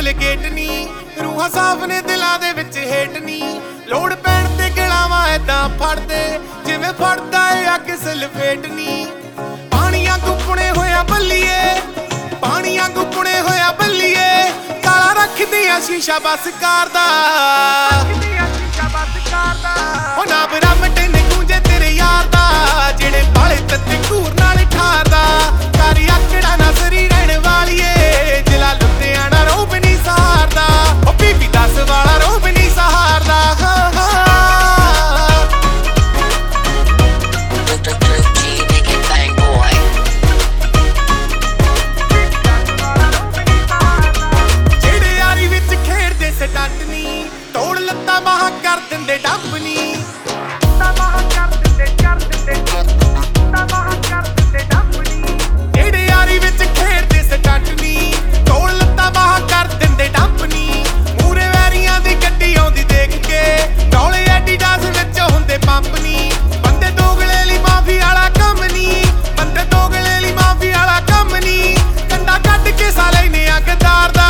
Duplicate ਨੀ, ਰੂਹਾਂ ਸਾਫ ਨੇ ਦਿਲਾਂ ਦੇ ਵਿੱਚ ਹੇਟ ਨੀ। ਲੋੜ ਪੈਣ ਤੇ ਗਲਾਵਾਂ ਐਦਾਂ ਫੜਦੇ ਜਿਵੇਂ ਫੜਦਾ ਏ ਅੱਗ ਸਲਫੇਟ ਨੀ। ਪਾਣੀਆਂ ਗੁੱਪਣੇ ਹੋਇਆ ਬੱਲੀਏ, ਪਾਣੀਆਂ ਗੁੱਪਣੇ ਹੋਇਆ ਬੱਲੀਏ, ਕਾਲਾ ਰੱਖਦੀਆਂ ਸ਼ੀਸ਼ਾ ਬਸ ਕਰਦਾ। ਉਹ ਨਾ ਬਰਾਮਟੇ ਨੇ ਗੂੰਜੇ ਤੇਰੇ ਯਾਰ ਦਾ, ਜਿਹੜੇ ਬਾਲੇ ਤੱਤੇ ਘੂਰ ਨਾਲ ਠਾਰਦਾ। ਕਰ ਆਕੜਾ ਨਾ ਸਰੀ ਰਹਿਣ ਵਾਲੀਏ, ਜ਼ਿਲ੍ਹਾ ਲੁਧਿਆਣਾ ਰੋਬ ਨਹੀਂ ਸਹਾਰਦਾ। ਉਹ ਬੀਬੀ 10 ਵਾਲਾ ਰੋਬ ਨਹੀਂ ਸਹਾਰਦਾ। ਜਿਹੜੇ ਯਾਰੀ ਵਿੱਚ ਖੇਡਦੇ ਸਟੰਟ ਨੀ, ਤੋੜ ਲੱਤਾਂ ਬਾਹਾਂ ਕਰ ਦਿੰਦੇ ਡੱਬ ਨੀ। ਜਿਹੜੇ ਯਾਰੀ ਵਿੱਚ ਖੇਡਦੇ ਸਟੰਟ ਨੀ, ਤੋੜ ਲੱਤਾਂ ਬਾਹਾਂ ਕਰ ਦਿੰਦੇ ਡੱਬ ਨੀ। ਮੂਰੇ ਵੈਰੀਆਂ ਦੀ ਗੱਡੀ ਆਉਂਦੀ ਦੇਖ ਕੇ ਡੋਲੇ ਐਡੀਡਾਸ ਵਿੱਚ ਹੁੰਦੇ ਪੰਪ ਨੀ। ਬੰਦੇ ਦੋਗਲੇ ਲਈ ਮਾਫੀ ਵਾਲਾ ਕੰਮ ਨੀ, ਬੰਦੇ ਦੋਗਲੇ ਲਈ ਮਾਫੀ ਵਾਲਾ ਕੰਮ ਨੀ। ਕੰਡਾ ਕੱਢ ਕੇ ਸਾਲੇ ਨੇ ਅੱਗਦਾਰ ਦਾ,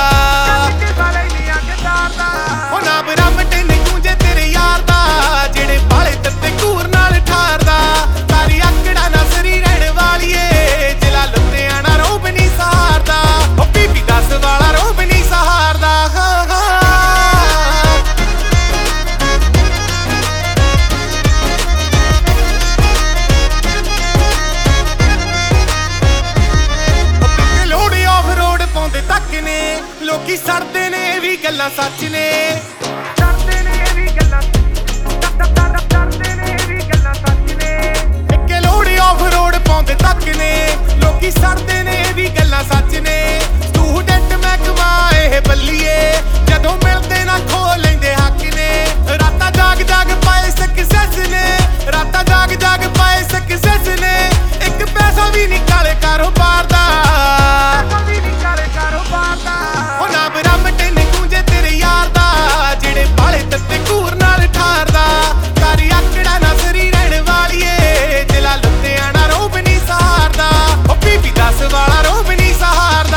ਉਹ ਨਾ ਬਰਾਮਟੇ ਨੇ ਗੂੰਜੇ ਤੇਰੇ ਯਾਰ ਦਾ, ਜਿਹੜੇ ਬਾਲੇ ਤੱਤੇ ਘੂਰ ਨਾਲ ਠਾਰਦਾ। ਤਾਰੀ ਆਕੜਾ ਨਾ ਸਰੀ ਰਹਿਣ ਵਾਲੀਏ, ਜ਼ਿਲ੍ਹਾ ਲੁਧਿਆਣਾ ਰੋਬ ਨਹੀਂ ਸਹਾਰਦਾ। ਉਹ ਬੀਬੀ 10 ਵਾਲਾ ਰੋਬ ਨਹੀਂ ਸਹਾਰਦਾ। ਲੋੜ ਆਫ ਰੋਡ ਪਾਉਂਦੇ ਤੱਕ ਨੇ, ਲੋਕੀ ਸੜਦੇ ਨੇ ਇਹ ਵੀ ਗੱਲਾਂ ਸੱਚ ਨੇ। ਇੱਕੇ ਲੋੜ ਆਫ ਰੋਡ ਪਾਉਂਦੇ ਤੱਕ ਨੇ, ਲੋਕੀ ਸੜਦੇ ਨੇ ਇਹ ਵੀ ਗੱਲਾਂ ਸੱਚ ਨੇ। ਸਟੂਡੈਂਟ ਮਹਿਕਮਾ ਇਹ ਬੱਲੀਏ, ਜਦੋਂ ਮਿਲਦੇ ਨਾ ਖੋ ਲੈਂਦੇ ਹੱਕ ਨੇ। ਰਾਤਾਂ ਜਾਗ ਜਾਗ ਪਾਏ ਸਕਸੈਸ ਨੇ, ਰਾਤਾਂ ਜਾਗ ਜਾਗ ਪਾਏ ਸਕਸੈਸ ਨੇ। ਇੱਕ ਪੈਸਾ ਵੀ ਨਹੀਂ ਕਾਲੇ ਕਾਰੋਬਾਰ ਦਾ, ਉਹ ਨਾ ਬਰਾਮਟੇ ਨੇ ਗੂੰਜੇ ਤੇਰੇ ਯਾਰ ਦਾ, ਜਿਹੜੇ ਬਾਲੇ ਤੱਤੇ ਘੂਰ ਨਾਲ ਠਾਰਦਾ। ਕਰ ਆਕੜਾ ਨਾ ਸਰੀ ਰਹਿਣ ਵਾਲੀਏ, ਜ਼ਿਲ੍ਹਾ ਲੁਧਿਆਣਾ ਰੋਬ ਨਹੀਂ ਸਹਾਰਦਾ। ਉਹ ਬੀਬੀ 10 ਵਾਲਾ ਰੋਬ ਨਹੀਂ ਸਹਾਰਦਾ।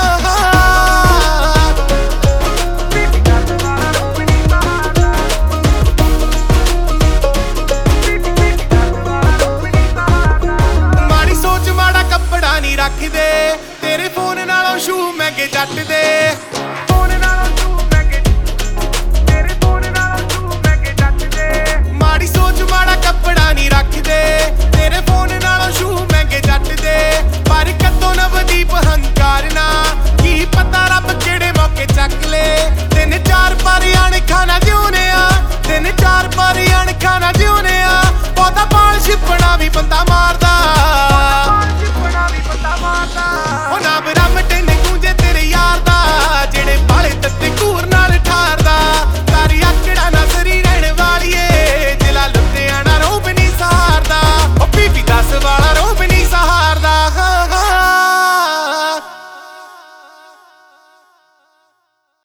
ਮਾੜੀ ਸੋਚ ਮਾੜਾ ਕੱਪੜਾ ਨਹੀਂ ਰੱਖਦੇ, ਤੇਰੇ ਫੋਨ ਨਾਲੋਂ ਸ਼ੂ ਮਹਿੰਗੇ ਜੱਟ ਦੇ। ਮਾੜੀ ਸੋਚ ਮਾੜਾ ਕੱਪੜਾ ਨਹੀਂ ਰੱਖਦੇ, ਤੇਰੇ ਫੋਨ ਨਾਲੋਂ ਸ਼ੂ ਮਹਿੰਗੇ ਜੱਟ ਦੇ। ਪਰ ਕਦੋਂ ਨਵਦੀਪ ਹੰਕਾਰ ਨਾ, ਕੀ ਪਤਾ ਰੱਬ ਕਿਹੜੇ ਮੌਕੇ ਚੱਕ ਲੇ। 3-4 ਪਾਰੀ ਅਣਖਾਂ ਨਾ ਜਿਉਨੇ ਆ, 3-4 ਪਾਰੀ ਅਣਖਾਂ ਨਾ ਜਿਉਨੇ ਆ। ਬਹੁਤਾ ਪਾਲ ਛਿਪਣਾ ਵੀ ਬੰਦਾ